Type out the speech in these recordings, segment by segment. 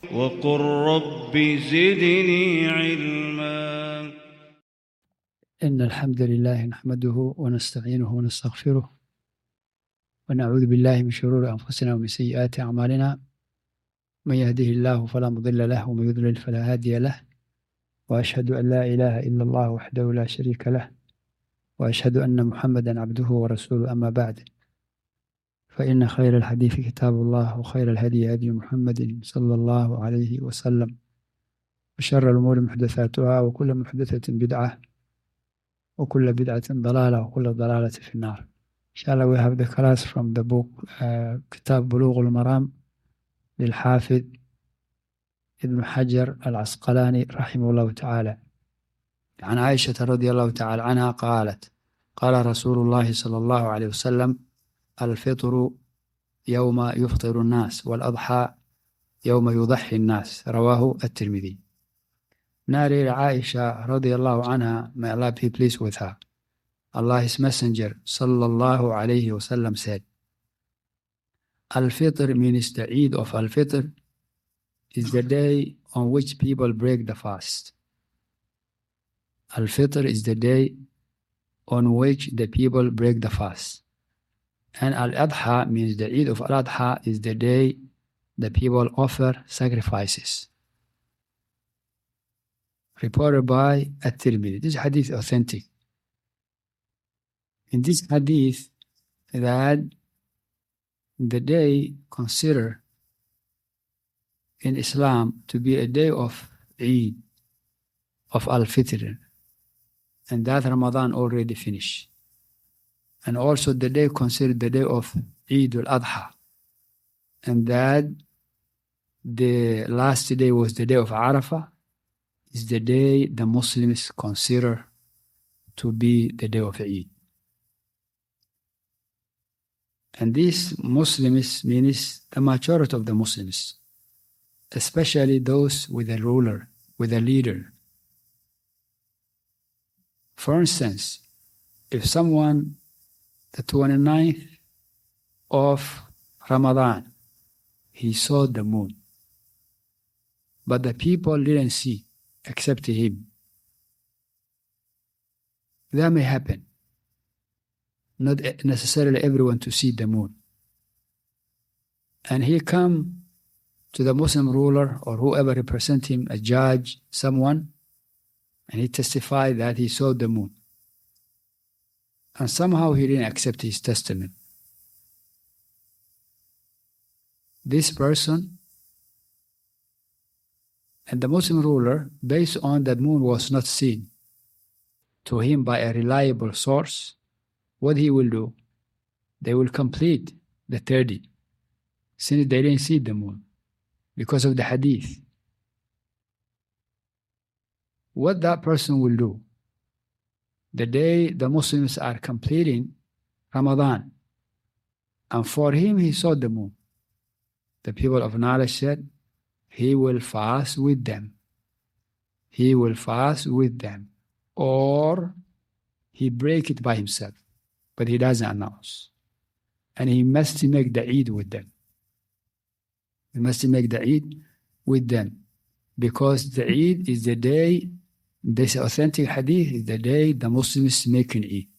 وقل رب زدني علما. إن الحمد لله نحمده ونستعينه ونستغفره ونعوذ بالله من شرور أنفسنا ومن سيئات أعمالنا، من يهده الله فلا مضل له ومن يضلل فلا هادي له، وأشهد أن لا إله إلا الله وحده لا شريك له، وأشهد أن محمدا عبده ورسوله. أما بعد، فإن خير الحديث كتاب الله، وخير الهدي هدي محمد صلى الله عليه وسلم، وشر الأمور محدثاتها، وكل محدثة بدعة، وكل بدعة ضلالة، وكل ضلالة في النار. Inshallah, we have the class from the book كتاب بلوغ المرام للحافظ ابن حجر العسقلاني رحمه الله تعالى. عن عائشة رضي الله تعالى عنها قالت: قال رسول الله صلى الله عليه وسلم: الفطر يوم يفطر الناس، والأضحى يوم يضحي الناس. رواه الترمذي. Narrated Aisha radiallahu anha, may Allah be pleased with her, Allah's Messenger sallallahu alayhi wasallam said, Al-Fitr means the Eid of Al-Fitr is the day on which people break the fast. Al-Fitr is the day on which the people break the fast. And Al-Adha means the Eid of Al-Adha is the day the people offer sacrifices. Reported by At-Tirmidhi. This hadith is authentic. In this hadith, that the day considered in Islam to be a day of Eid, of Al-Fitr, and that Ramadan already finished. And also the day considered the day of Eid al-Adha, and that the last day was the day of Arafah, is the day the Muslims consider to be the day of Eid. And these Muslims means the majority of the Muslims, especially those with a ruler, with a leader. For instance, if someone, the 29th of Ramadan, he saw the moon, but the people didn't see except him, that may happen. Not necessarily everyone to see the moon. And he come to the Muslim ruler or whoever represent him, a judge, someone, and he testified that he saw the moon. And somehow he didn't accept his testimony. This person and the Muslim ruler, based on that moon was not seen to him by a reliable source, what he will do? They will complete the 30, since they didn't see the moon, because of the hadith. What that person will do, the day the Muslims are completing Ramadan, and for him he saw the moon, the people of knowledge said, he will fast with them. He will fast with them. Or he break it by himself, but he doesn't announce. And he must make the Eid with them. He must make the Eid with them. Because the Eid is the day, this authentic hadith is the day the Muslims make an Eid.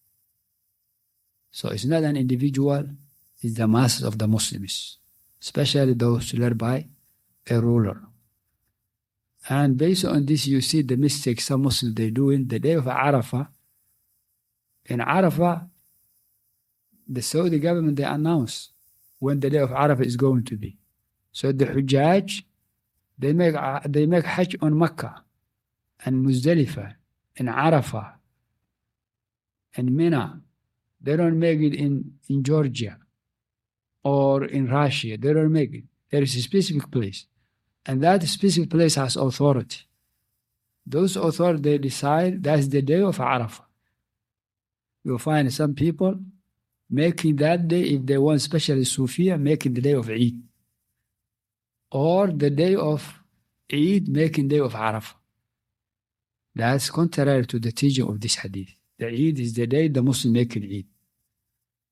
So it's not an individual, it's the masses of the Muslims, especially those led by a ruler. And based on this, you see the mistakes some Muslims they do in the day of Arafah. In Arafah, the Saudi government, they announce when the day of Arafah is going to be. So the Hujjaj, they make Hajj on Mecca and Muzdalifah and Arafah and Mina. They don't make it in Georgia or in Russia. They don't make it. There is a specific place. And that specific place has authority. Those authorities, they decide that's the day of Arafah. You'll find some people making that day, if they want, especially Sufiya, making the day of Eid. Or the day of Eid, making the day of Arafah. That's contrary to the teaching of this hadith. The Eid is the day the Muslim make an Eid.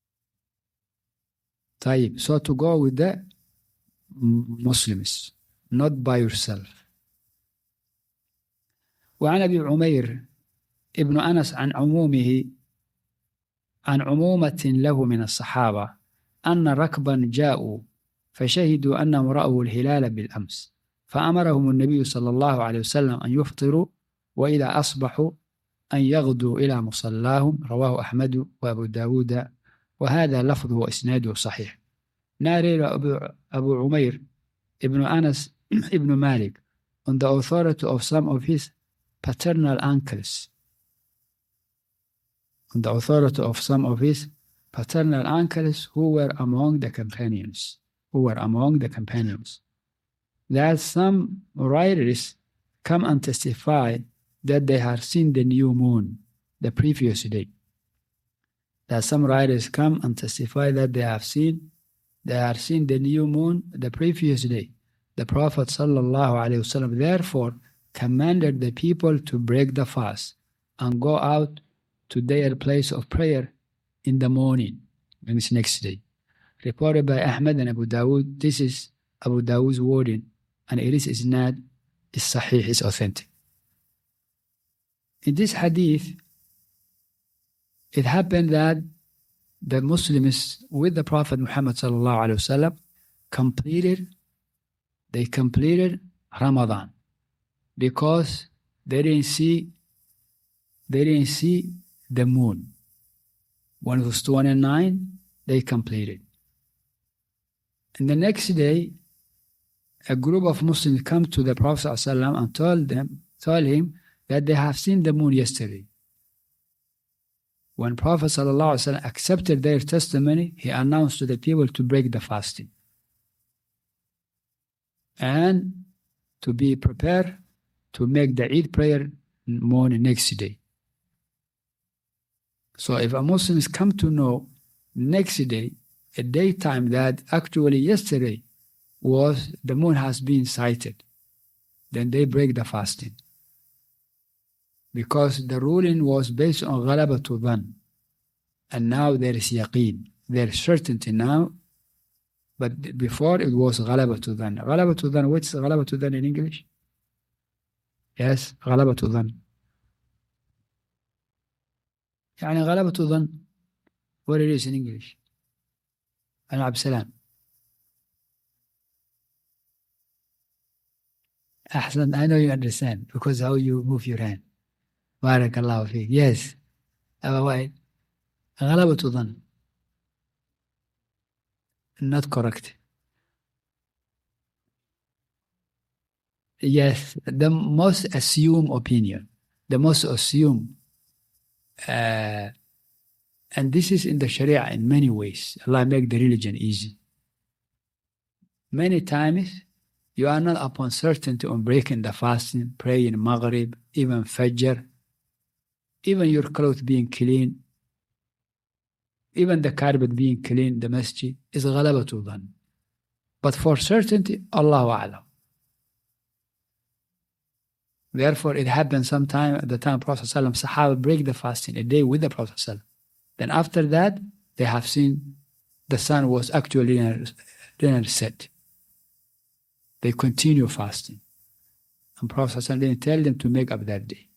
طيب, so to go with the Muslims, not by yourself. وعن أبي عمير ابن أنس عن عمومة له من الصحابة أن ركبا جاءوا فشهدوا أنهم رأوا الهلال بالأمس فأمرهم النبي صلى الله عليه وسلم أن يفطروا وإذا أصبحوا أن يغدوا إلى مصلاهم. رواه أحمد وأبو داود وهذا لفظه وإسناده صحيح. ناري أبو عمير ابن أنس ابن مالك on the authority of some of his paternal uncles. On the authority of some of his paternal uncles who were among the companions. That some writers come and testify that they have seen the new moon the previous day. That some writers come and testify that they have seen the new moon the previous day. The Prophet ﷺ therefore commanded the people to break the fast and go out to their place of prayer in the morning, and it's next day. Reported by Ahmad and Abu Dawud. This is Abu Dawud's wording, and it is isnad, is sahih, is authentic. In this hadith, it happened that the Muslims with the Prophet Muhammad sallallahu alaihi wasallam completed Ramadan because they didn't see the moon. When it was 29, they completed. And the next day, a group of Muslims come to the Prophet ﷺ and told him that they have seen the moon yesterday. When Prophet ﷺ accepted their testimony, he announced to the people to break the fasting and to be prepared to make the Eid prayer morning next day. So if a Muslims come to know next day, a daytime that actually yesterday was the moon has been sighted, then they break the fasting. Because the ruling was based on ghalabatu dhann. And now there is yaqeen. There is certainty now. But before it was ghalabatu dhann. Ghalabatu dhann, what's ghalabatu dhann in English? Yes, ghalabatu dhann. يعني غلبة ظن. What it is in English? Abd Salam. Ahsan, I know you understand because how you move your hand. Barakallahu feek. Yes. Aba Wa'id. غلبة ظن. Not correct. Yes, the most assumed opinion. The most assumed. And this is in the Sharia in many ways. Allah make the religion easy. Many times you are not upon certainty on breaking the fasting, praying Maghrib, even Fajr, even your clothes being clean, even the carpet being clean, the masjid is ghalabatu dhann. But for certainty, Allahu A'lam. Therefore, it happened sometime at the time of Prophet ﷺ, Sahaba break the fasting a day with the Prophet ﷺ. Then after that, they have seen the sun was actually dinner set. They continue fasting. And Prophet ﷺ didn't tell them to make up that day.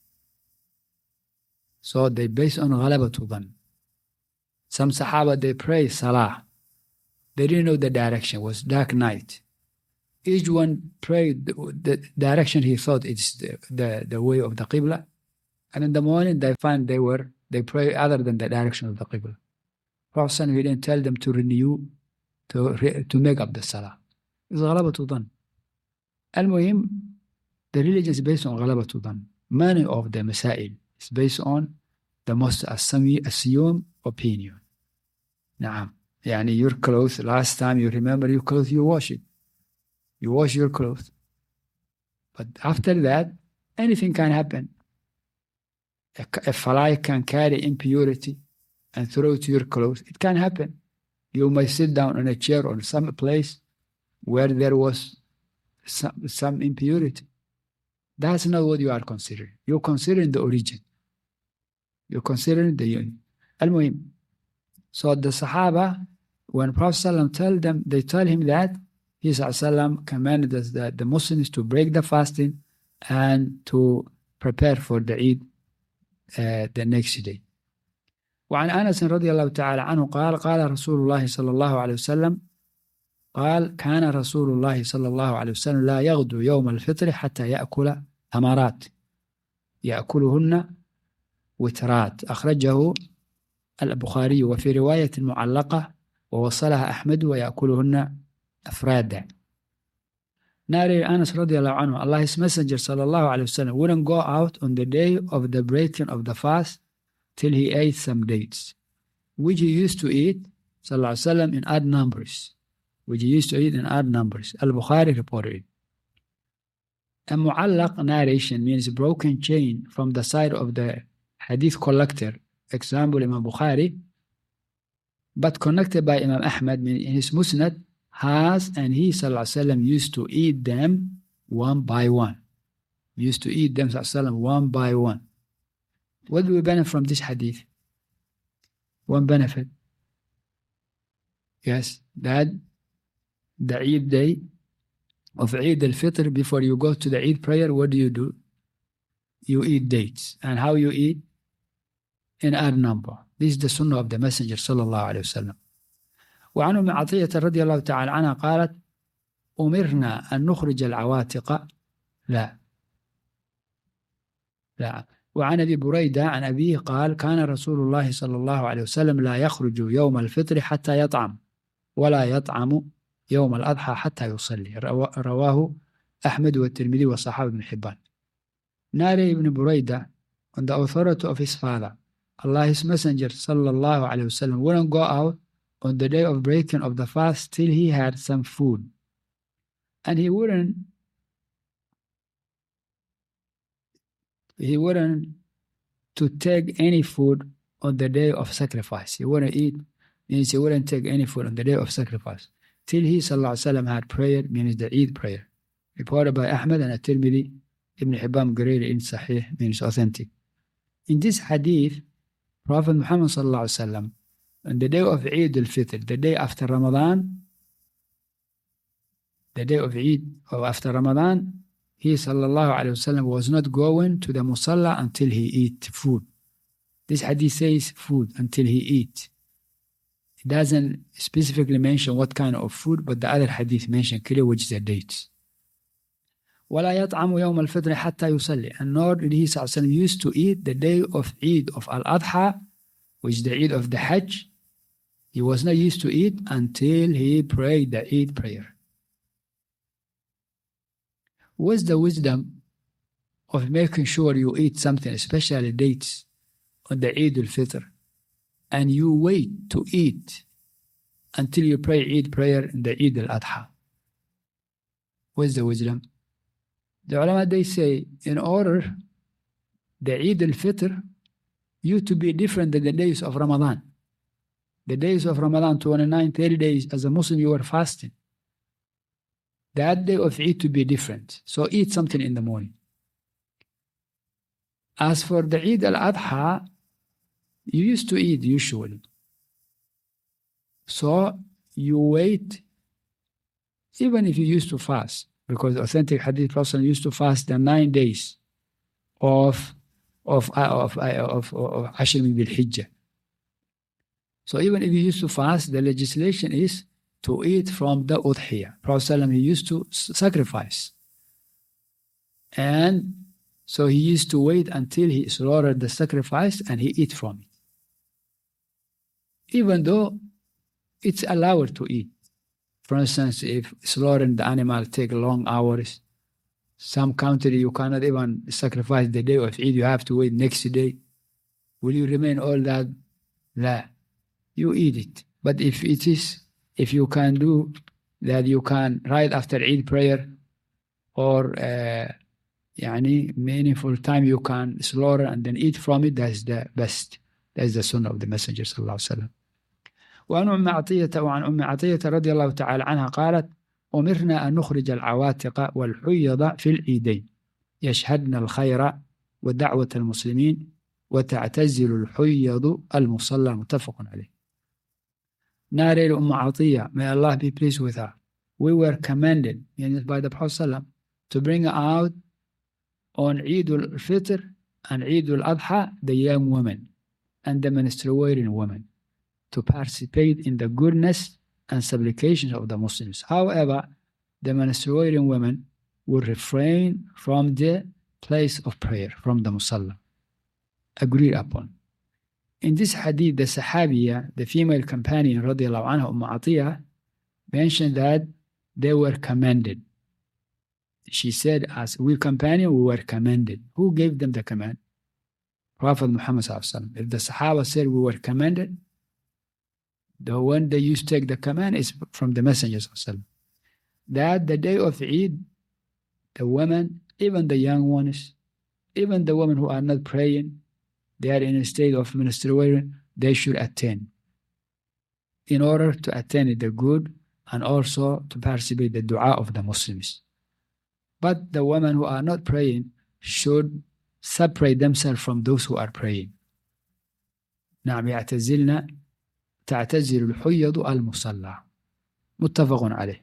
So they based on ghalabatu dhann. Some Sahaba, they pray Salah. They didn't know the direction. It was dark night. Each one prayed the direction he thought it's the way of the Qibla. And in the morning, they find they pray other than the direction of the Qibla. Prophet he didn't tell them to renew, to make up the Salah. It's ghalabatu dhann. Al-Muhim, the religion is based on ghalabatu dhann. Many of the Masail is based on the most assumed opinion. Naam. Yani your clothes, last time you remember your clothes, you wash it. You wash your clothes. But after that, anything can happen. A fly can carry impurity and throw it to your clothes. It can happen. You may sit down on a chair or some place where there was some impurity. That's not what you are considering. You're considering the origin. You're considering the union. So the Sahaba, when Prophet ﷺ told them, they tell him that he ﷺ commanded us that the Muslims to break the fasting and to prepare for the Eid the next day. وعن أنس رضي الله تعالى عنه قال قال رسول الله صلى الله عليه وسلم قال كان رسول الله صلى الله عليه وسلم لا يغدو يوم الفطر حتى يأكل ثمرات يأكلهن وترات أخرجه البخاري وفي رواية معلقة ووصلها أحمد ويأكلهن أفرادا. Narrated Anas radiallahu anhu, Allah's Messenger sallallahu alayhi wa sallam wouldn't go out on the day of the breaking of the fast till he ate some dates, which he used to eat sallallahu alayhi wa sallam in odd numbers. Al-Bukhari reported it. A mu'allaq narration means broken chain from the side of the hadith collector, example Imam Bukhari, but connected by Imam Ahmad in his Musnad, has, and he sallallahu alaihi wasallam used to eat them one by one. One by one. What do we benefit from this hadith? One benefit. Yes, that the Eid day of Eid al-Fitr, before you go to the Eid prayer, what do? You eat dates. And how you eat? In odd number. This is the sunnah of the Messenger sallallahu alayhi wa sallam. وعن أم عطية رضي الله تعالى عنها قالت أمرنا أن نخرج العواتق لا وعن أبي بريدة عن أبيه قال كان رسول الله صلى الله عليه وسلم لا يخرج يوم الفطر حتى يطعم ولا يطعم يوم الأضحى حتى يصلي. رواه أحمد والترمذي وصححه ابن حبان. Nari ibn Buraidah, on the authority of his father, Allah's Messenger sallallahu alayhi wa sallam wouldn't go out on the day of breaking of the fast till he had some food. And he wouldn't to take any food on the day of sacrifice. He wouldn't eat, means he wouldn't take any food on the day of sacrifice till he sallallahu alayhi wa sallam had prayer, means the Eid prayer. Reported by Ahmad and At-Tirmidhi. Ibn Hibban graded in Sahih, means authentic. In this hadith, Prophet Muhammad sallallahu alayhi wa sallam, on the day of Eid al-Fitr, the day after Ramadan, after Ramadan, he sallallahu alayhi wa sallam was not going to the musalla until he eat food. This hadith says food, until he eat. It doesn't specifically mention what kind of food, but the other hadith mentioned clear which is the dates. ولا يطعم يوم الفطر حتى يصلي. And nor did he sallallahu alayhi wa sallam used to eat the day of Eid of Al-Adha, which is the Eid of the Hajj. He was not used to eat until he prayed the Eid prayer. What's the wisdom of making sure you eat something, especially dates, on the Eid al-Fitr, and you wait to eat until you pray Eid prayer in the Eid al-Adha? What's the wisdom? The ulama, they say, in order the Eid al-Fitr you to be different than the days of Ramadan. The days of Ramadan, 29, 30 days, as a Muslim you were fasting. That day of Eid to be different. So eat something in the morning. As for the Eid al-Adha, you used to eat usually. So you wait, even if you used to fast, because authentic hadith Prophet used to fast the 9 days of Ashr min Dhul Hijjah. So even if you used to fast, the legislation is to eat from the udhiyah. Prophet he used to sacrifice. And so he used to wait until he slaughtered the sacrifice and he eat from it. Even though it's allowed to eat. For instance, if slaughtering the animal take long hours, some country you cannot even sacrifice the day of Eid, you have to wait next day. Will you remain all that? La. You eat it. But if you can do that, you can right after Eid prayer or meaningful time you can slaughter and then eat from it, that's the best. That's the sunnah of the Messenger sallallahu alaihi wasallam. وعن أم عطية رضي الله تعالى عنها قالت أمرنا أن نخرج العواتق والحيض في العيدين يشهدن الخير ودعوة المسلمين وتعتزل الحيض المصلى. متفق عليه. Narrated Umm Atiyah, may Allah be pleased with her, we were commanded by the Prophet ﷺ to bring out on Eid al-Fitr and Eid al-Adha the young women and the menstruating women to participate in the goodness and supplications of the Muslims. However, the menstruating women would refrain from the place of prayer, from the Musalla, agreed upon. In this hadith, the Sahabiya, the female companion, radiallahu anha, Atiyah, mentioned that they were commanded. She said, as we companion, we were commanded. Who gave them the command? Prophet Muhammad sallallahu alaihi wasallam. If the Sahaba said we were commanded, the one they used to take the command is from the Messenger sallallahu alaihi wasallam. That the day of Eid, the women, even the young ones, even the women who are not praying, they are in a state of menstruation, they should attend in order to attend the good and also to participate the dua of the Muslims. But the women who are not praying should separate themselves from those who are praying. نعم يعتزلنا تعتزل الحيض المصلى متفق عليه.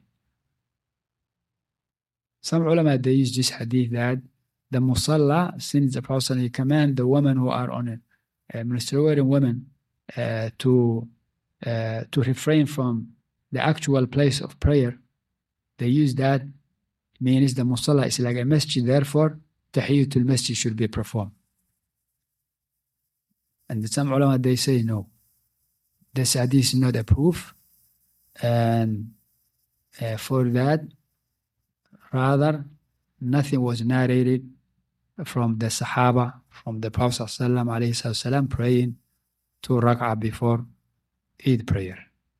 Some ulama, they use this hadith that the musalla, since the Prophet command the women who are on menstruating women to refrain from the actual place of prayer, they use that means the musalla is like a masjid, therefore tahiyatul masjid should be performed. And some ulama, they say no, this hadith is not a proof, and for that, rather, nothing was narrated from the Sahaba, from the Prophet ﷺ praying 2 rak'ah before Eid prayer.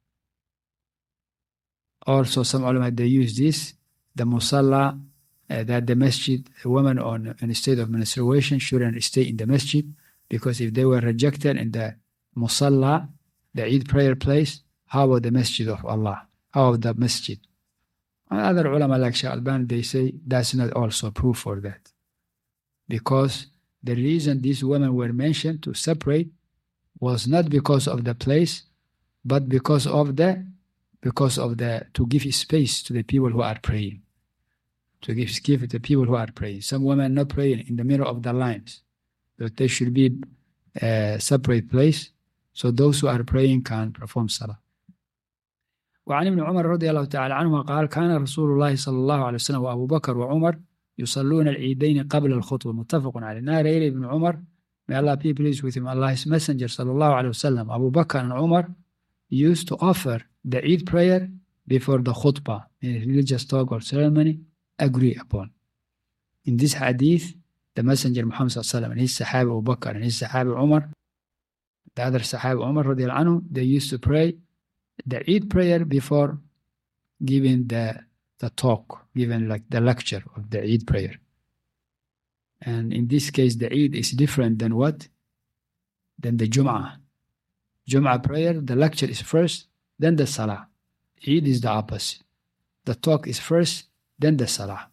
Also, some ulama, they use this, the musalla, that the masjid, a woman in a state of menstruation shouldn't stay in the masjid, because if they were rejected in the musalla, the Eid prayer place, how about the masjid of Allah? How about the masjid? And other ulama like Shaykh Albani, they say that's not also proof for that. Because the reason these women were mentioned to separate was not because of the place, but because of the to give space to the people who are praying. To give to the people who are praying. Some women not praying in the middle of the lines. That there should be a separate place, so those who are praying can perform salah. وعن ابن عمر رضي الله تعالى عنهما قال كان رسول الله صلى الله عليه وسلم وأبو بكر وعمر يصلون العيدين قبل الخطبة متفق عليه. Narrated Ibn Umar, may Allah be pleased with him, Allah's Messenger صلى الله عليه وسلم, Abu Bakr and Umar used to offer the Eid prayer before the khutbah, a religious talk or ceremony, agree upon. In this hadith, the Messenger Muhammad صلى الله عليه وسلم and his Sahaba Abu Bakr and his Sahaba Umar, the other Sahaba Umar رضي الله عنه, they used to pray the Eid prayer before giving the talk, giving like the lecture of the Eid prayer. And in this case, the Eid is different than what? Than the Jum'ah. Jum'ah prayer, the lecture is first, then the Salah. Eid is the opposite. The talk is first, then the Salah.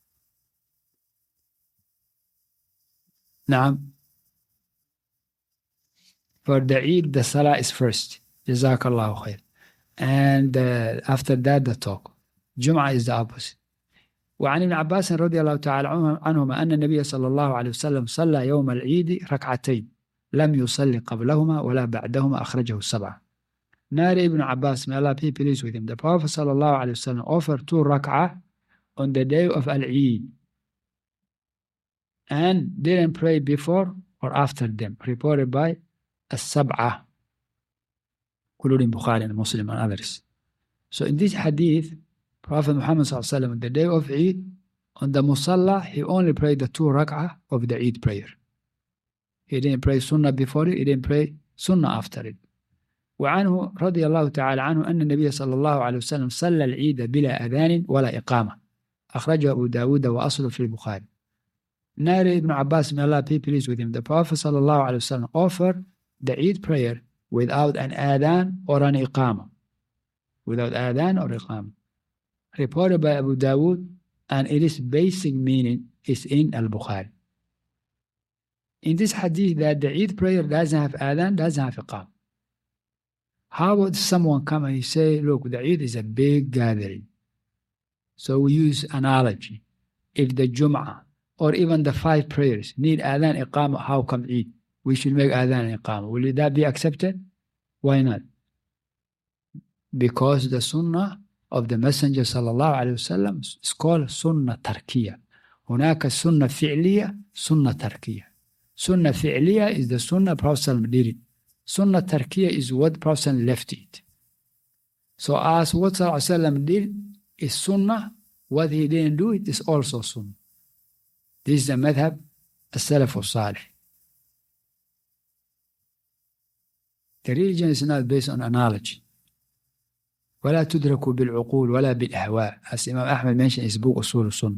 Now, for the Eid, the Salah is first. Jazakallahu khair. And after that, the talk. Jum'ah is the opposite. وعن ابن عباس رضي الله تعالى عنهما أن النبي صلى الله عليه وسلم صلى يوم العيد ركعتين لم يصلي قبلهما ولا بعدهما أخرجه السبعة. Narrated Ibn Abbas, may Allah be pleased with him, the Prophet صلى الله عليه وسلم offered 2 rak'ah on the day of Al-Eid and didn't pray before or after them, reported by As-Sab'ah, including Bukhari and Muslim and others. So in this hadith, Prophet Muhammad ﷺ, on the day of Eid, on the Musalla, he only prayed the 2 rak'ah of the Eid prayer. He didn't pray Sunnah before it, he didn't pray Sunnah after it. وعنه رضي الله تعالى عنه أن النبي صلى الله عليه وسلم صلى العيد بلا أذان ولا إقامة. أخرجه أبو داود وأصله في البخاري. Narrated Ibn Abbas, may Allah be pleased with him, the Prophet صلى الله عليه وسلم offered the Eid prayer without an adhan or an iqamah. Without adhan or iqamah. Reported by Abu Dawood, and its basic meaning is in Al-Bukhari. In this hadith, that the Eid prayer doesn't have adhan, doesn't have iqamah. How would someone come and say, look, the Eid is a big gathering. So we use analogy. If the Jum'ah or even the 5 prayers need adhan iqamah, how come Eid? We should make adhan and iqamah. Will that be accepted? Why not? Because the sunnah of the Messenger sallallahu alayhi wasallam is called sunnah tarkiyah. هناك sunnah fi'liyah, sunnah tarkiyah. Sunnah fi'liyah is the sunnah Prophet did it. Sunnah tarkiyah is what Prophet left it. So as what Sallallahu did is sunnah, what he didn't do it is also sunnah. This is the madhab as-salaf al-salih. The religion is not based on analogy. ولا تدرك بالعقول ولا بالأهواء. As Imam Ahmad mentioned in his book Usul al-Sunnah.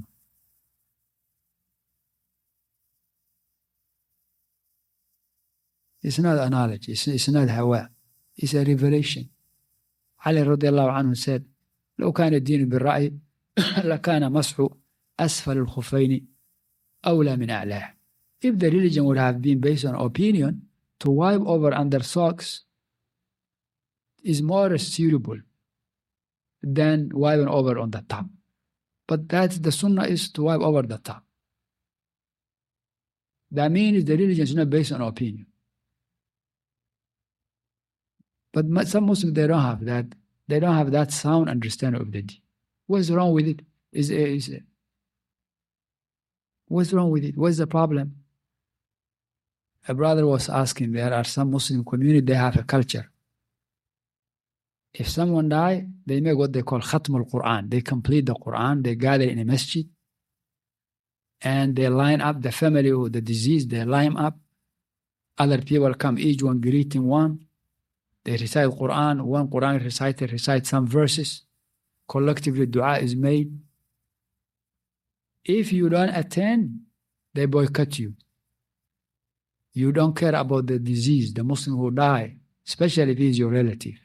It's not analogy, it's not hawa, it's a revelation. Ali radiallahu anhu said, لو كان الدين بالرأي لكان مسح أسفل الخفين أولى من أعلاه. If the religion would have been based on opinion, to wipe over under socks is more suitable than wiping over on the top. But that's the sunnah, is to wipe over the top. That means the religion is not based on opinion. But some Muslims, they don't have that. They don't have that sound understanding of the deen. What's wrong with it? What's wrong with it? What's the problem? A brother was asking, there are some Muslim community, they have a culture. If someone die, they make what they call Khatm al-Quran. They complete the Quran, they gather in a masjid, and they line up the family with the deceased, they line up. Other people come, each one greeting one. They recite Quran, one Quran reciter recite some verses. Collectively, dua is made. If you don't attend, they boycott you. You don't care about the disease, the Muslim who die, especially if he is your relative.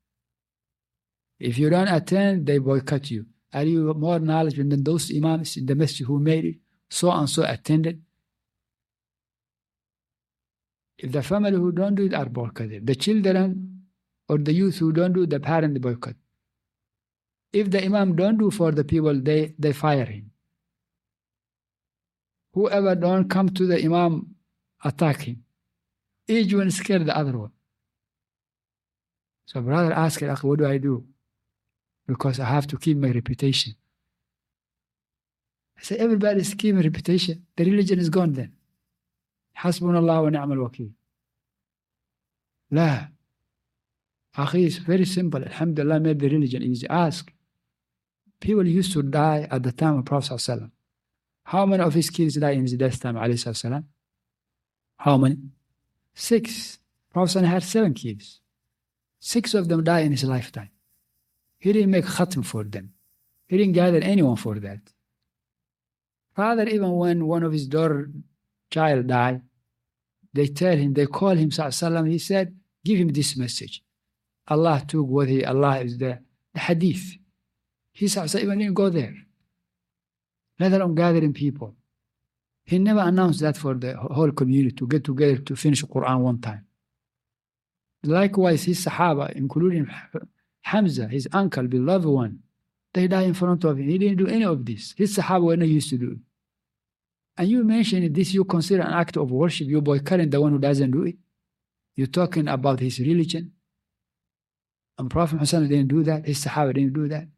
If you don't attend, they boycott you. Are you more knowledgeable than those imams in the masjid who made it? So and so attended. If the family who don't do it are boycotted, the children or the youth who don't do it, the parent boycott. If the imam don't do for the people, they fire him. Whoever don't come to the imam, attack him. Each one scared the other one. So brother asked, what do I do? Because I have to keep my reputation. I said, everybody's keeping reputation. The religion is gone then. Hasbunallah wa ni'mal wakil. La. Akhi, it's very simple. Alhamdulillah made the religion easy. Ask. People used to die at the time of Prophet ﷺ. How many of his kids died in his death time, alayhi salam? How many? 6. Prophet had 7 kids. 6 of them died in his lifetime. He didn't make khatm for them. He didn't gather anyone for that. Father, even when one of his daughter child died, they tell him, they call him, sallallahu, he said, give him this message. Allah took what Allah is the hadith. He sallallahu even didn't go there. Let alone gathering people. He never announced that for the whole community to get together to finish the Quran one time. Likewise, his Sahaba, including Hamza, his uncle, beloved one, they died in front of him. He didn't do any of this. His Sahaba were not used to do it. And you mentioned this, you consider an act of worship, you're boycotting the one who doesn't do it. You're talking about his religion. And Prophet Muhammad didn't do that. His Sahaba didn't do that.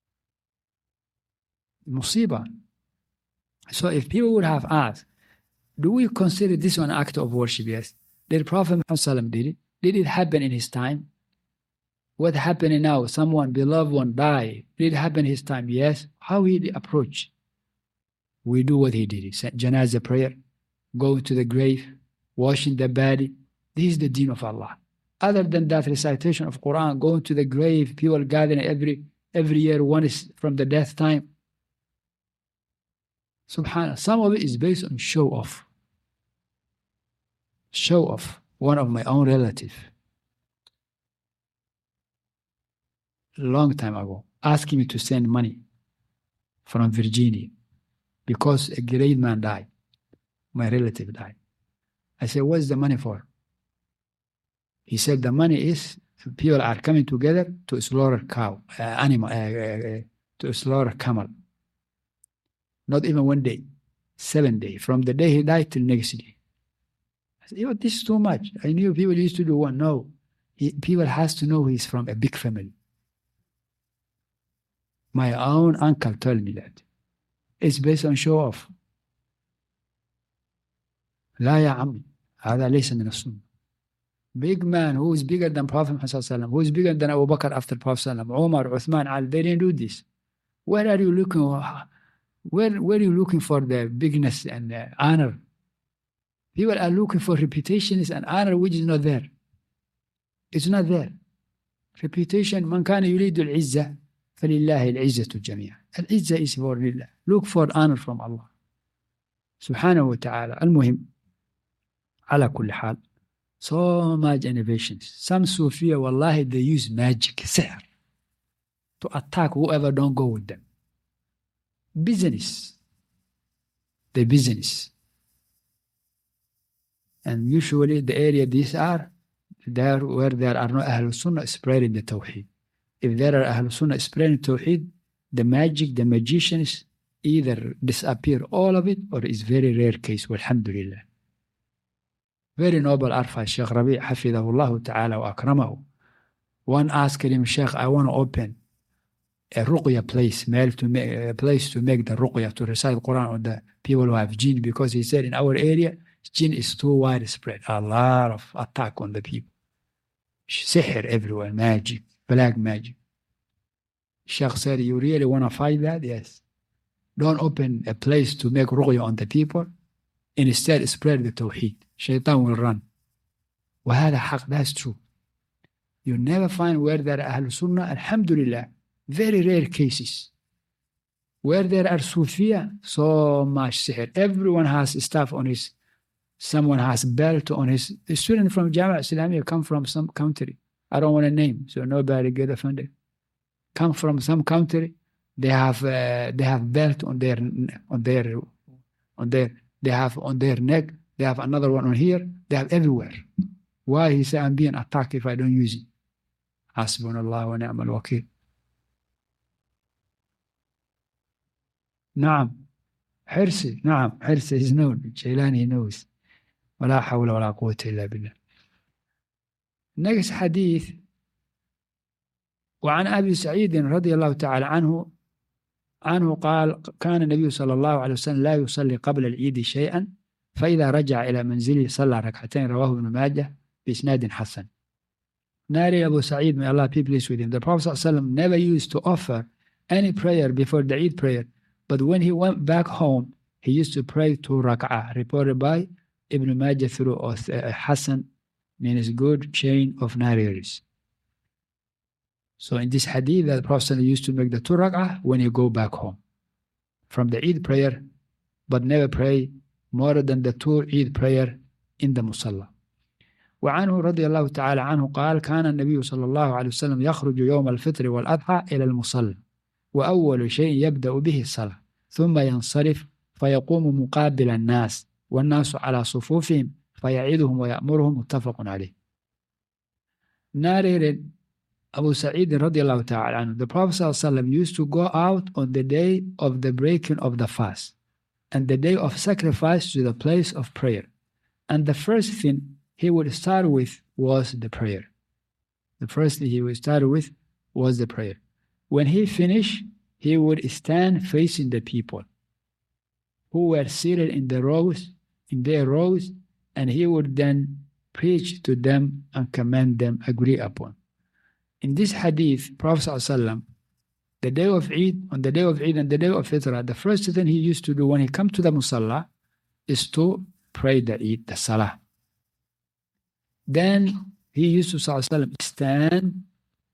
Musibah. So if people would have asked, do we consider this one an act of worship? Yes. Did Prophet Muhammad did it? Did it happen in his time? What happening now? Someone, beloved one, died. Did it happen in his time? Yes. How he approach? We do what he did. He said, janazah prayer, going to the grave, washing the body. This is the deen of Allah. Other than that, recitation of Quran, going to the grave, people gathering every year, one is from the death time. Subhanallah. Some of it is based on show off. Show off. One of my own relative, a long time ago, asking me to send money from Virginia because a great man died. My relative died. I said, what's the money for? He said, the money is people are coming together to slaughter cow, animal, to slaughter camel. Not even 1 day, 7 days. From the day he died till next day. I said, this is too much. I knew people used to do one. No. People has to know he's from a big family. My own uncle told me that. It's based on show off. لا يا عمي هذا ليس من السنة. Big man who is bigger than Prophet Muhammad, who is bigger than Abu Bakr after Prophet, Umar, Uthman, Ali, they didn't do this. Where are you looking? Where are you looking for the bigness and the honor? People are looking for reputations and honor which is not there. It's not there. Reputation, من كان يريد العزة فلله العزة جميعا. العزة is for لله. Look for honor from Allah سبحانه وتعالى. المهم على كل حال, so much innovations. Some Sufiya, wallahi, they use magic, sihr, to attack whoever don't go with them. Business. The business. And usually the area these are, there where there are no Ahlul Sunnah spreading the Tawheed. If there are Ahlul Sunnah spreading Tawheed, the magic, the magicians either disappear all of it or is very rare case, walhamdulillah. Very noble Arfa, Sheikh Rabi' Hafidahullah Ta'ala wa akramahu. One asked him, Sheikh, I want to open a ruqya place, a place to make the ruqya, to recite the Quran on the people who have jinn, because he said in our area, jinn is too widespread. A lot of attack on the people. Sihr everywhere, magic, black magic. Sheikh said, you really want to fight that? Yes. Don't open a place to make ruqya on the people. Instead, spread the Tawheed. Shaitan will run. وهذا حق, that's true. You never find where there are Ahlul Sunnah, alhamdulillah, very rare cases. Where there are Sufiya, so much sihr. Everyone has stuff on his, someone has belt on his, a student from Jamia Islamiyya come from some country. I don't want to name, so nobody get offended. Come from some country, they have belt on their they have on their neck, they have another one on here, they have everywhere. Why? He said, I'm being attacked if I don't use it. Hasbunallah wa ni'mal wakil. نعم حرصي, نعم حرصي is known. Jailani knows. ولا حول ولا قوة إلا بالله. Next hadith. وعن أبي سعيد رضي الله تعالى عنه قال كان النبي صلى الله عليه وسلم لا يصلي قبل العيد شيئا فإذا رجع إلى منزله صلى ركعتين رواه ابن ماجه بإسناد حسن. Narrated Abu Sa'id, may Allah be pleased with him. The Prophet ﷺ never used to offer any prayer before the Eid prayer, but when he went back home, he used to pray 2 rak'ah, reported by Ibn Majah through Hassan, means good chain of narrators. So in this hadith, the Prophet used to make the 2 rak'ah when you go back home from the Eid prayer, but never pray more than the 2 Eid prayer in the Musalla. وعنه رضي الله تعالى عنه قال كان النبي صلى الله عليه وسلم يخرج يوم الفطر والأضحى إلى المصلى وأول شيء يبدأ به الصلاة ثم ينصرف فيقوم مقابل الناس والناس على صفوفهم فيعيدهم ويأمرهم متفق عليه. Narrated Abu Sa'id radiallahu ta'ala anhu, the Prophet ﷺ used to go out on the day of the breaking of the fast and the day of sacrifice to the place of prayer. And the first thing he would start with was the prayer. The first thing he would start with was the prayer. When he finished, he would stand facing the people who were seated in their rows, and he would then preach to them and command them, agree upon. In this hadith, Prophet ﷺ, the day of Eid, on the day of Eid and the day of Fitr, the first thing he used to do when he comes to the Musalla is to pray the Eid, the Salah. Then he used to stand,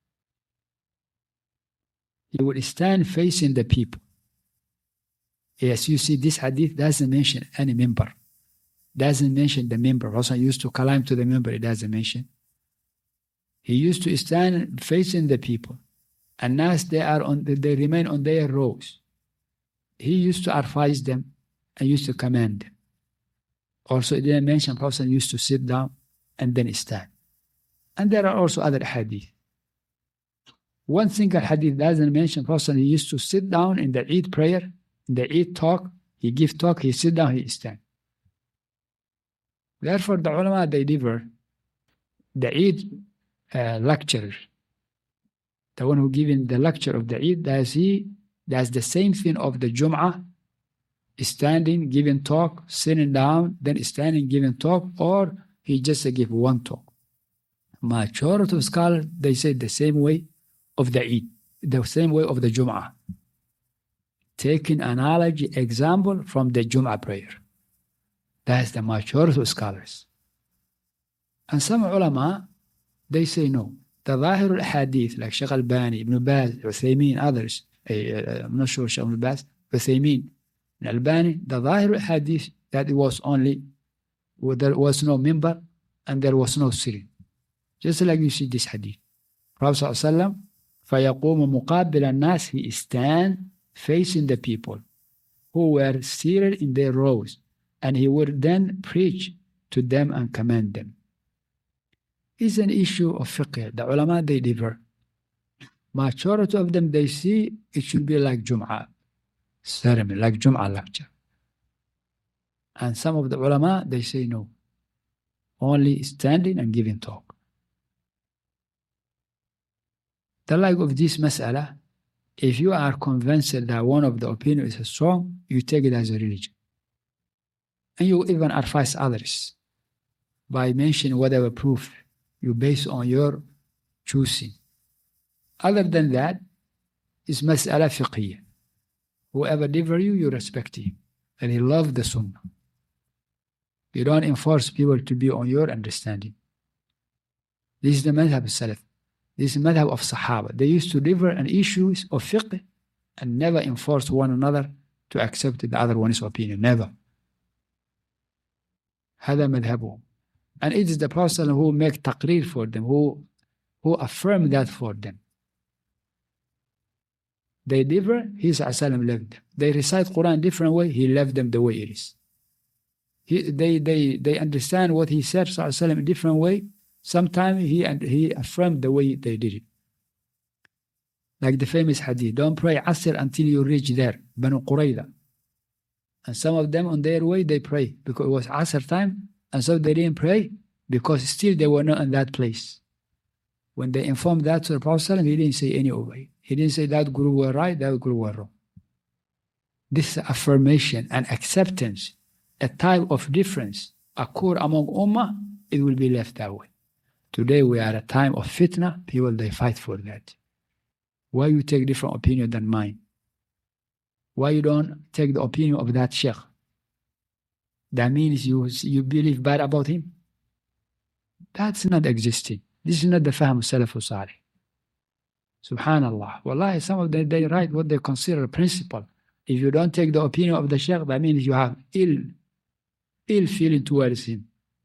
he would stand facing the people. Yes, you see, this hadith doesn't mention any member. Doesn't mention the member. Also used to climb to the member, it doesn't mention. He used to stand facing the people. And as they remain on their rows, he used to advise them and used to command them. Also, it didn't mention Prophet used to sit down and then stand. And there are also other hadith. One single hadith doesn't mention Prophet he used to sit down in the Eid prayer, in the Eid talk, he give talk, he sit down, he stand. Therefore, the ulama, they differ. The Eid lecturer, the one who giving the lecture of the Eid, does the same thing of the Jum'ah, standing, giving talk, sitting down, then standing, giving talk, or he just give one talk. Majority of scholars, they say the same way of the Eid, the same way of the Jum'ah. Taking analogy example from the Jum'ah prayer. That's the majority of scholars. And some ulama, they say no. The Zahir al-Hadith, like Shaykh Al-Bani, Ibn Baz, Uthaymin, others, I'm not sure Shaykh Ibn Baz, Uthaymin, Al-Bani, the Zahir al-Hadith, that it was only, there was no minbar and there was no sitting. Just like you see this hadith. Prophet ﷺ, فَيَقُومُ مُقَابِلَ النَّاسِ, he stand facing the people who were seated in their rows, and he would then preach to them and command them. It's an issue of fiqh. The ulama, they differ. Majority of them, they see it should be like Jum'ah ceremony, like Jum'ah lecture. And some of the ulama, they say no. Only standing and giving talk. The like of this mas'ala, if you are convinced that one of the opinions is strong, you take it as a religion. And you even advise others by mentioning whatever proof you base on your choosing. Other than that, it's mas'ala fiqhiyya. Whoever differ you, you respect him. And he loves the sunnah. You don't enforce people to be on your understanding. This is the madhab of Salaf. This is the madhab of Sahaba. They used to differ on issues of fiqh and never enforce one another to accept the other one's opinion. Never. هذا مذهبهم. And it is the Prophet who make taqreer for them, who affirm that for them. They differ, he left them. They recite Quran different way, he left them the way it is. They understand what he said in a different way. Sometimes he affirmed the way they did it. Like the famous hadith, don't pray Asr until you reach there, Banu Qurayza. And some of them on their way, they pray because it was Asr time, and so they didn't pray because still they were not in that place. When they informed that to the Prophet, he didn't say any way. He didn't say that guru were right, that guru were wrong. This affirmation and acceptance, a type of difference occur among Ummah, it will be left that way. Today we are at a time of fitna, people they fight for that. Why you take different opinion than mine? Why you don't take the opinion of that sheikh? That means you believe bad about him? That's not existing. This is not the fahm of Salaf Salih. Subhanallah. Wallahi, some of them, they write what they consider a principle. If you don't take the opinion of the sheikh, that means you have ill feeling towards him.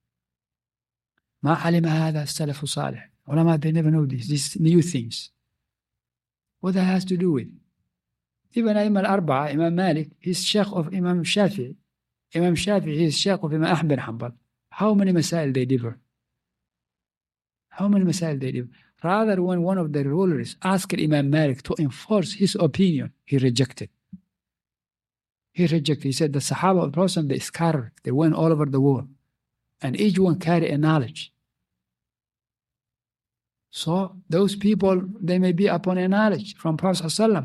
ما علم هذا السلف الصالح. Ulama, they never know these new things. What that has to do with? Even Imam al-Arba'a, Imam Malik, he's sheikh of Imam Shafi'i. Imam Shafi'i, he's sheikh of Imam Ahmad Hanbal. How many masail they differ? How many masail they differ? Rather, when one of the rulers asked Imam Malik to enforce his opinion, he rejected. He rejected. He said the Sahaba of the Prophet, they scattered. They went all over the world. And each one carried a knowledge. So those people, they may be upon a knowledge from Prophet ﷺ.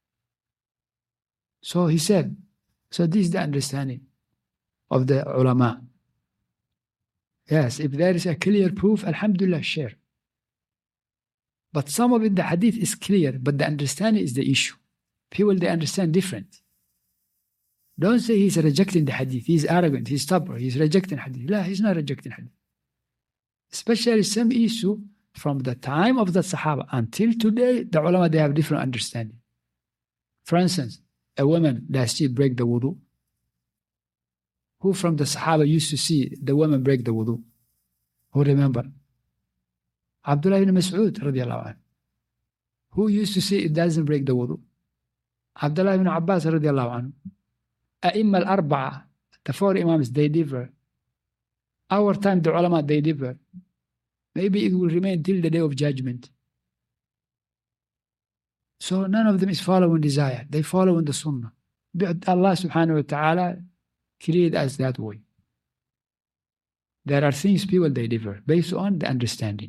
So he said, so this is the understanding of the ulama. Yes, if there is a clear proof, alhamdulillah, share. But some of it, the hadith is clear, but the understanding is the issue. People, they understand different. Don't say he's rejecting the hadith, he's arrogant, he's stubborn, he's rejecting hadith. No, he's not rejecting hadith. Especially some issue from the time of the Sahaba until today, the ulama, they have different understanding. For instance, a woman, does she break the wudu? Who from the Sahaba used to see the woman break the wudu? Who remember? Abdullah ibn Mas'ud radiallahu anhu. Who used to say it doesn't break the wudu? Abdullah ibn Abbas radiallahu anhu. A'imma al-Arba'a, the four Imams, they differ. Our time, the ulama, they differ. Maybe it will remain till the day of judgment. So none of them is following desire. They follow in the sunnah. But Allah subhanahu wa ta'ala created us that way. There are things people, they differ based on the understanding.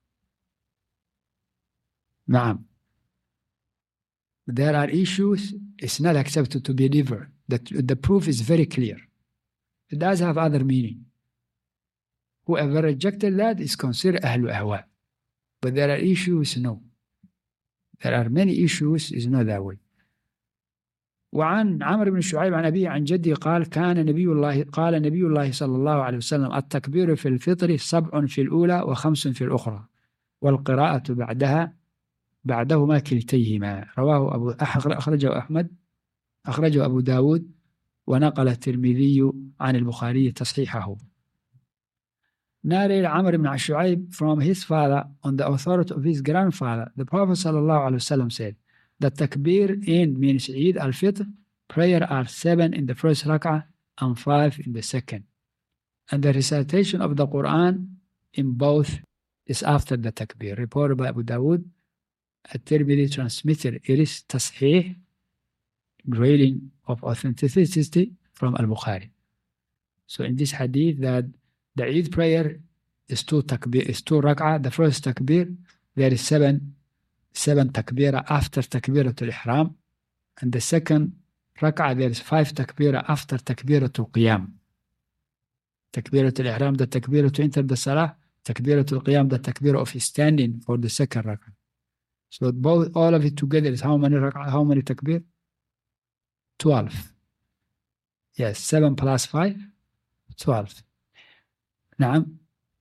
Naam. There are issues, it's not accepted to be differ. The proof is very clear. It does have other meaning. Whoever rejected that is considered Ahlul Ahwa. But there are issues, no. There are many issues, is not that way. وعن عمرو بن شعيب عن أبيه عن جدي قال قال نبي الله صلى الله عليه وسلم التكبير في الفطر 7 في الأولى و5 في الأخرى والقراءة بعدهما كلتيهما. رواه أخرجه أحمد، أخرجه أبو داود، ونقل الترمذي عن البخاري تصحيحه. Narrated Amr ibn Shu'ayb from his father on the authority of his grandfather. The Prophet ﷺ said, the takbir in means Eid al-Fitr, prayer are 7 in the first rak'ah and 5 in the second. And the recitation of the Quran in both is after the takbir. Reported by Abu Dawood, At-Tirmidhi transmitted. It is tasheeh, grading of authenticity from Al-Bukhari. So in this hadith that the Eid prayer is 2 rak'ah. The first takbir, there is 7 takbirah after takbiratul ihram. And the second rak'ah, there is 5 takbirah after takbiratul qiyam. Takbiratul ihram, the takbirah to enter the salah. Takbiratul qiyam, the takbirah of standing for the second rak'ah. So all of it together is how many rak'ah, how many takbir? 12. Yes, 7 plus 5, 12. نعم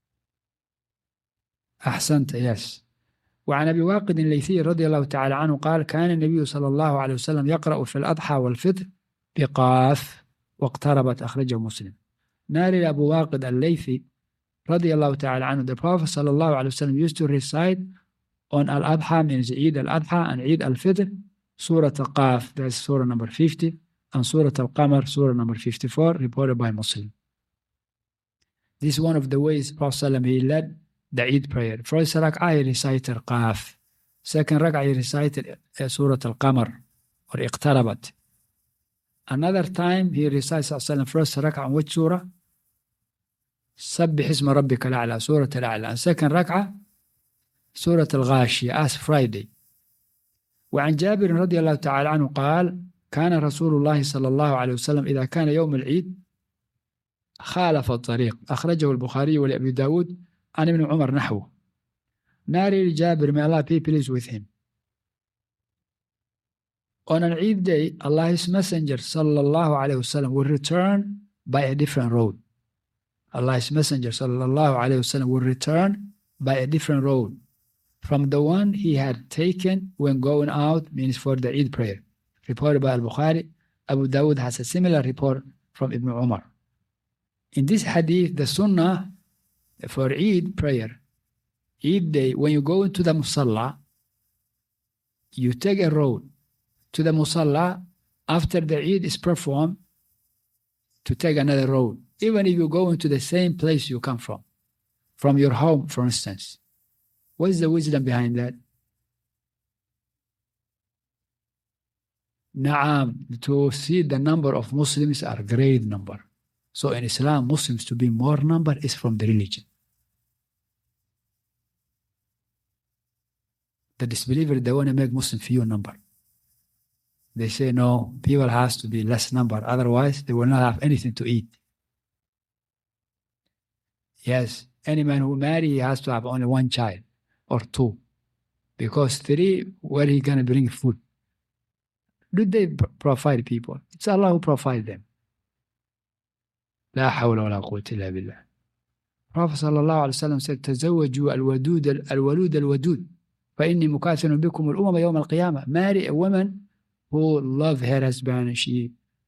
أحسنت. yes. وعن أبي واقد الليثي رضي الله تعالى عنه قال كان النبي صلى الله عليه وسلم يقرأ في الأضحى والفطر بقاف واقتربت. أخرجه مسلم. ناري أبو واقد الليثي رضي الله تعالى عنه, the Prophet صلى الله عليه وسلم used to recite on Al-Adha, means Eid Al-Adha and Eid Al-Fitr, Surah Al-Qaf, that's Surah number 50, and Surah Al-Qamar, Surah number 54, reported by Muslim. This is one of the ways Prophet ﷺ, he led the Eid prayer. First rak'ah, he recited Qaf. Second rak'ah, he recited Surah Al-Qamar, or Iqtarabat. Another time, he recites ﷺ, first rak'ah, on which surah? Sabbih isma rabbika al-a'la, Surah Al-A'la. And second rak'ah, Surah Al-Ghashiyah, as Friday. وعن جابر رضي الله تعالى عنه قال كان رسول الله صلى الله عليه وسلم إذا كان يوم العيد خالف الطريق. أخرجه البخاري ولأبي داود عن ابن عمر نحوه. Narrated Jabir, may Allah be pleased with him. On an Eid day, Allah's Messenger sallallahu alayhi wasallam will return by a different road. Allah's Messenger sallallahu alayhi wasallam will return by a different road from the one he had taken when going out, means for the Eid prayer. Reported by Al-Bukhari. Abu Dawud has a similar report from Ibn Umar. In this hadith, the sunnah for Eid prayer, Eid day, when you go into the musalla, you take a road to the musalla after the Eid is performed to take another road, even if you go into the same place you come from your home, for instance. What is the wisdom behind that? Na'am, to see the number of Muslims are great number. So in Islam, Muslims to be more number is from the religion. The disbelievers, they want to make Muslim fewer number. They say, no, people has to be less number, otherwise they will not have anything to eat. Yes, any man who marry, he has to have only 1 child or 2, because 3, where he going to bring food? Do they provide people? It's Allah who provide them. لا حول ولا قوة إلا بالله. Prophet sallallahu alaihi wasallam said, تزوجوا الولود الودود فإني مكاثر بكم الأمم يوم القيامة. Marry a woman who love her husband, and she,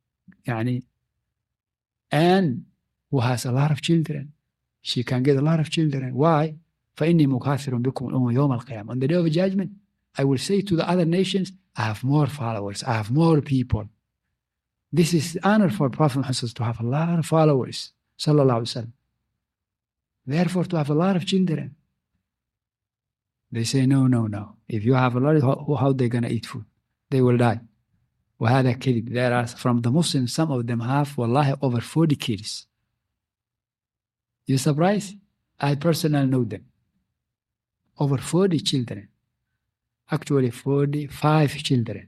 and who has a lot of children. She can get a lot of children. Why? فإني مكاثر بكم الأمم يوم القيامة. On the day of judgment, I will say to the other nations, I have more followers, I have more people. This is honor for Prophet Muhammad to have a lot of followers, sallallahu alaihi wasallam. Therefore, to have a lot of children. They say, no, no, no. If you have a lot, how they going to eat food? They will die. وهذا كذب. There are, from the Muslims, some of them have, wallahi, over 40 kids. You surprised? I personally know them. Over 40 children. Actually, 45 children.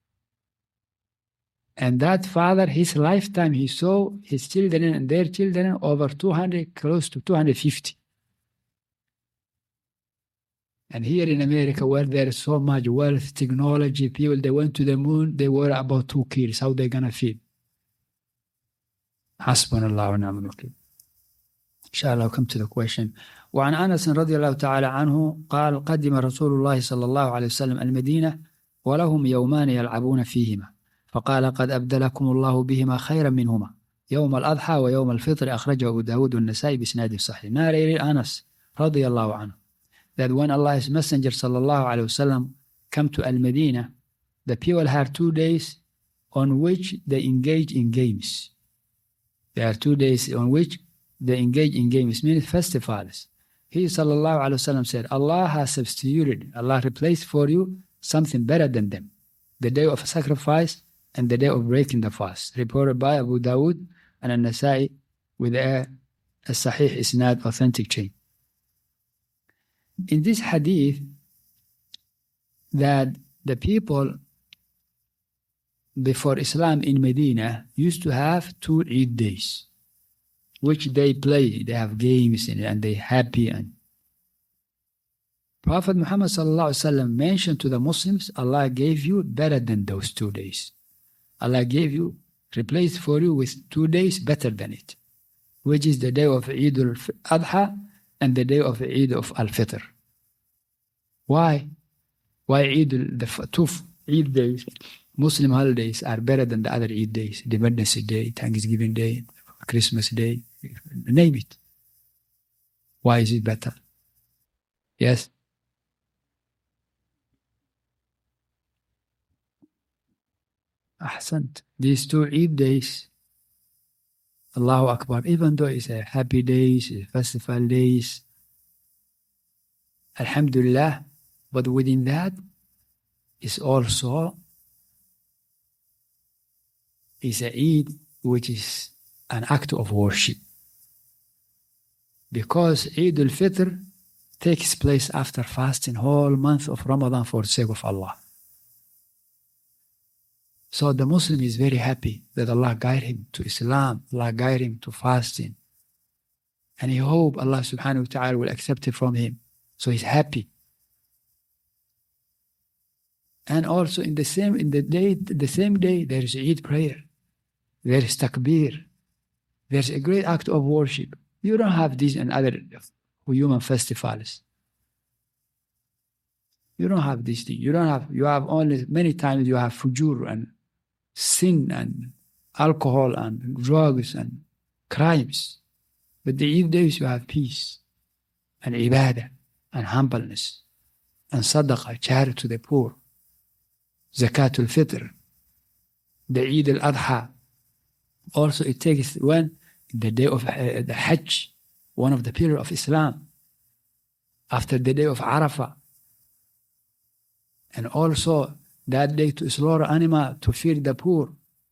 And that father, his lifetime, he saw his children and their children over 200, close to 250. And here in America, where there is so much wealth, technology, people, they went to the moon, they were about 2 kids. How they going to feed? Hasbunallah wa ni'mal wakeel. Inshallah, I'll come to the question. وعن أنس رضي الله تعالى عنه قال قدم رسول الله صلى الله عليه وسلم المدينة ولهم يومان يلعبون فيهما فقال قد أبدلكم الله بهما خيرا منهما يوم الأضحى ويوم الفطر أخرجه أبو داود والنسائي بإسناد صحيح. Narrated Anas رضي الله عنه that when Allah's Messenger sallallahu alaihi wasallam come to Al-Medina, the people had 2 days on which they engage in games. There are 2 days on which they engage in games, meaning festivals. He sallallahu alaihi wasallam said, Allah has substituted, Allah replaced for you something better than them, the day of sacrifice and the day of breaking the fast. Reported by Abu Dawood and An-Nasa'i with a sahih isnad, authentic chain. In this hadith, that the people before Islam in Medina used to have 2 Eid days, which they play, they have games and they happy. And Prophet Muhammad sallallahu alaihi wasallam mentioned to the Muslims, Allah gave you better than those 2 days. Allah gave you, replaced for you with 2 days better than it, which is the day of Eid al-Adha and the day of Eid of Al-Fitr. Why? Why the 2 Eid days, Muslim holidays, are better than the other Eid days? Independence Day, Thanksgiving Day, Christmas Day, name it. Why is it better? Yes? Ahsant. These 2 Eid days, Allahu Akbar, even though it's a happy days, it's festival days, Alhamdulillah, but within that is also is a Eid which is an act of worship. Because Eid al-Fitr takes place after fasting whole month of Ramadan for the sake of Allah. So the Muslim is very happy that Allah guide him to Islam, Allah guide him to fasting. And he hope Allah subhanahu wa ta'ala will accept it from him. So he's happy. And also the same day, there is Eid prayer. There is takbir. There's a great act of worship. You don't have these and other human festivals. You don't have these things. You have only, many times you have fujur and sin and alcohol and drugs and crimes. But the Eid days you have peace and ibadah and humbleness and sadaqah, charity to the poor, zakatul fitr, the Eid al-Adha. Also it takes when the day of the Hajj, one of the pillars of Islam, after the day of Arafah. And also that day to slaughter animal to feed the poor.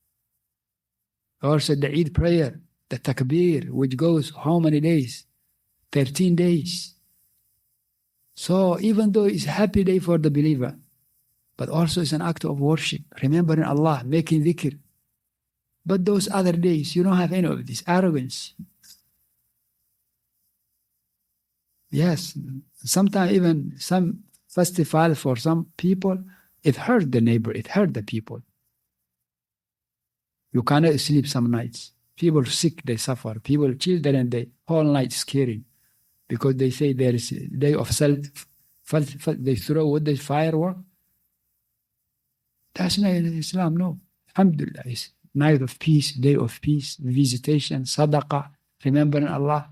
Also the Eid prayer, the takbir, which goes how many days? 13 days. So even though it's a happy day for the believer, but also it's an act of worship, remembering Allah, making dhikr. But those other days, you don't have any of this arrogance. Yes, sometimes even some festival for some people, it hurt the neighbor, it hurt the people. You cannot sleep some nights. People sick, they suffer. People, children, they whole night scaring because they say there is a day of they throw with the firework. That's not in Islam, no. Alhamdulillah, it's night of peace, day of peace, visitation, sadaqah, remembering Allah.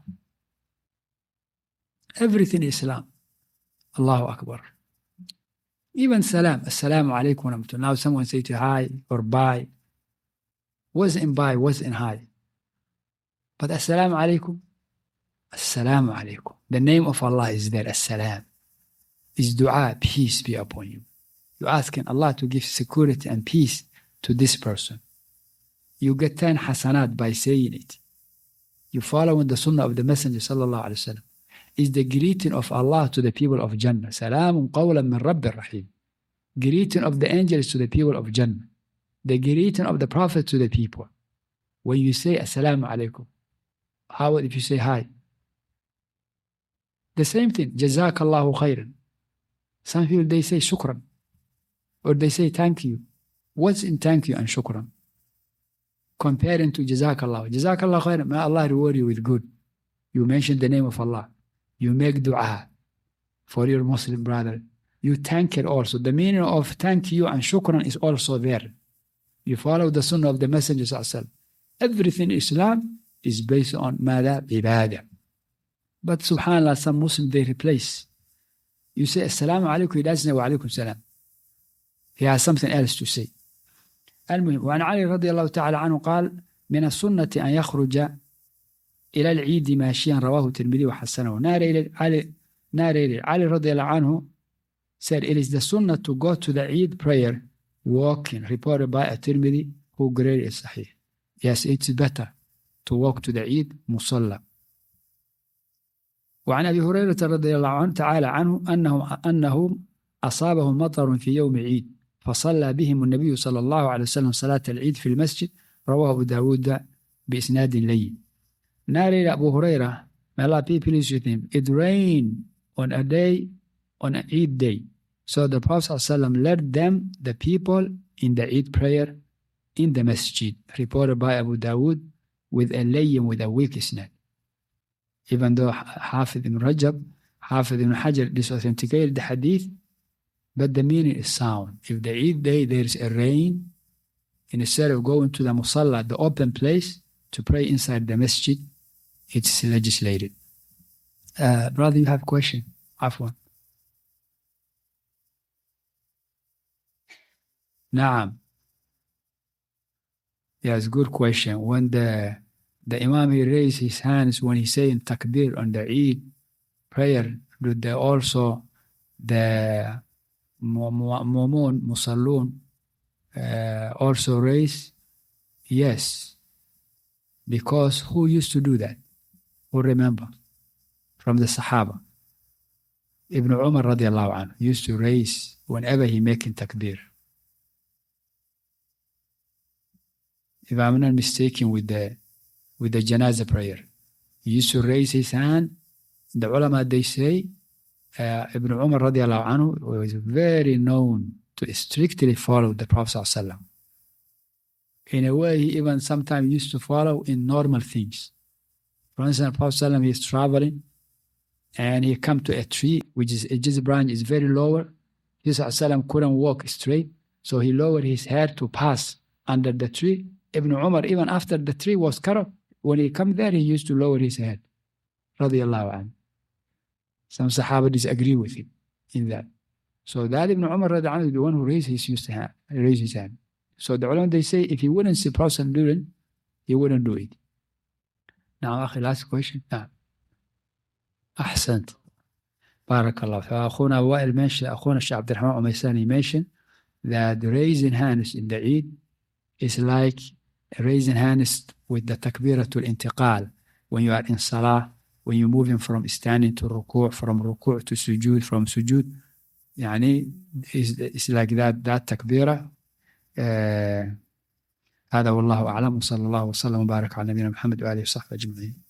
Everything Islam. Allahu Akbar. Even salam, assalamu alaikum wa rahmatullah. Now someone say to hi or bye. Was in bye, was in hi. But assalamu alaikum, assalamu alaikum. The name of Allah is there, assalam. is dua, peace be upon you. You're asking Allah to give security and peace to this person. You get 10 hasanat by saying it. You follow the sunnah of the Messenger sallallahu alaihi wasallam. Is the greeting of Allah to the people of Jannah. Salamun qawlan min Rabbir Rahim. Greeting of the angels to the people of Jannah. The greeting of the Prophet to the people. When you say Assalamu alaikum, how if you say hi? The same thing. Jazakallahu khairan. Some people they say shukran. Or they say thank you. What's in thank you and shukran? Comparing to Jazakallah. Jazakallah khairan. May Allah reward you with good. You mention the name of Allah. You make dua for your Muslim brother. You thank it also. The meaning of thank you and shukran is also there. You follow the sunnah of the Messenger sallallahu alaihi wasallam. Everything in Islam is based on mada ibadah. But subhanAllah, some Muslims they replace. You say Assalamu alaikum, he doesn't say wa alaikum salam. He has something else to say. المهم وعن علي رضي الله تعالى عنه قال من السنة أن يخرج إلى العيد ماشيا رواه الترمذي وحسنه. علي رضي الله عنه said it is the sunnah to go to the Eid prayer walking, reported by at-Tirmidhi who graded it sahih. Yes, it's better to walk to the Eid musalla. وعن أبي هريرة رضي الله عنه تعالى عنه أنه أصابهم مطر في يوم عيد فصلى بهم النبي صلى الله عليه وسلم صلاة العيد في المسجد رواه أبو داود بإسناد لين. Narrated Abu Hurairah, may Allah be pleased with him, it rained on a day, on an Eid day. So the Prophet ﷺ led them, the people, in the Eid prayer in the masjid, reported by Abu Dawood with a layyin, with a weak isnad. Even though Hafidh ibn Rajab, Hafidh ibn Hajar disauthenticated the hadith, but the meaning is sound. If the Eid day there is a rain, instead of going to the musalla, the open place, to pray inside the masjid, it's legislated. Brother, you have a question? Afwan. Naam. Yes, good question. When the Imam he raised his hands when he's saying takbir on the Eid prayer, do they also the mu'mun, musallun also raise? Yes. Because who used to do that? Who remember? From the Sahaba. Ibn Umar radiallahu anhu used to raise whenever he making takbir. If I'm not mistaken with the janazah prayer, he used to raise his hand. The ulama they say Ibn Umar radiallahu anhu was very known to strictly follow the Prophet sallallahu alaihi wasallam. In a way, he even sometimes used to follow in normal things. For instance, the Prophet ﷺ, he is traveling and he come to a tree, which is its branch is very lower. He ﷺ couldn't walk straight, so he lowered his head to pass under the tree. Ibn Umar, even after the tree was cut off, when he come there, he used to lower his head. Radiallahu anhu. Some Sahaba disagree with him in that. So that Ibn Umar radiallahu anhu is the one who raised his hand. So the ulama they say if he wouldn't see Prophet doing, he wouldn't do it. Now, akhi, last question. أحسنت. بارك الله. فأخونا وائل mentioned, أخونا الشيخ عبد الرحمن Umaysani mentioned that raising hands in the Eid is like raising hands with the takbiratul intiqal when you are in salah, when you're moving from standing to ruku', from ruku' to sujood, from sujood. يعني it's like that takbirah. هذا والله أعلم وصلى الله وسلم وبارك على نبينا محمد وآله وصحبه أجمعين.